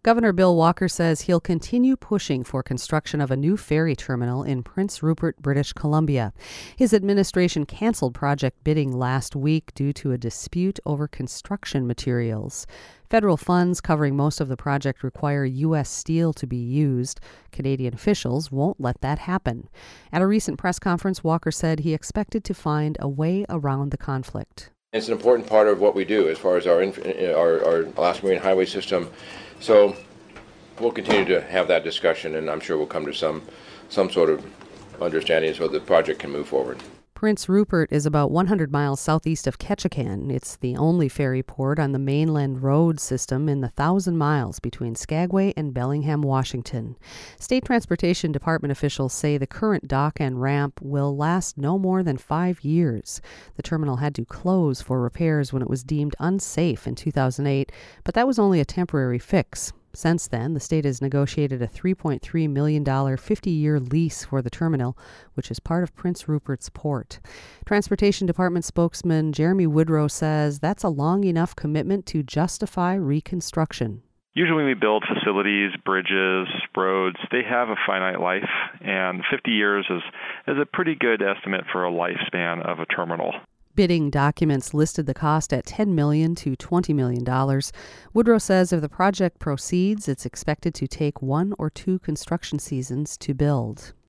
Governor Bill Walker says he'll continue pushing for construction of a new ferry terminal in Prince Rupert, British Columbia. His administration canceled project bidding last week due to a dispute over construction materials. Federal funds covering most of the project require U.S. steel to be used. Canadian officials won't let that happen. At a recent press conference, Walker said he expected to find a way around the conflict. It's an important part of what we do as far as our Alaska Marine Highway System. So we'll continue to have that discussion, and I'm sure we'll come to some sort of understanding so the project can move forward. Prince Rupert is about 100 miles southeast of Ketchikan. It's the only ferry port on the mainland road system in the 1,000 miles between Skagway and Bellingham, Washington. State Transportation Department officials say the current dock and ramp will last no more than 5 years. The terminal had to close for repairs when it was deemed unsafe in 2008, but that was only a temporary fix. Since then, the state has negotiated a $3.3 million 50-year lease for the terminal, which is part of Prince Rupert's port. Transportation Department spokesman Jeremy Woodrow says that's a long enough commitment to justify reconstruction. Usually when we build facilities, bridges, roads, they have a finite life, and 50 years is a pretty good estimate for a lifespan of a terminal. Bidding documents listed the cost at $10 million to $20 million. Woodrow says if the project proceeds, it's expected to take 1 or 2 construction seasons to build.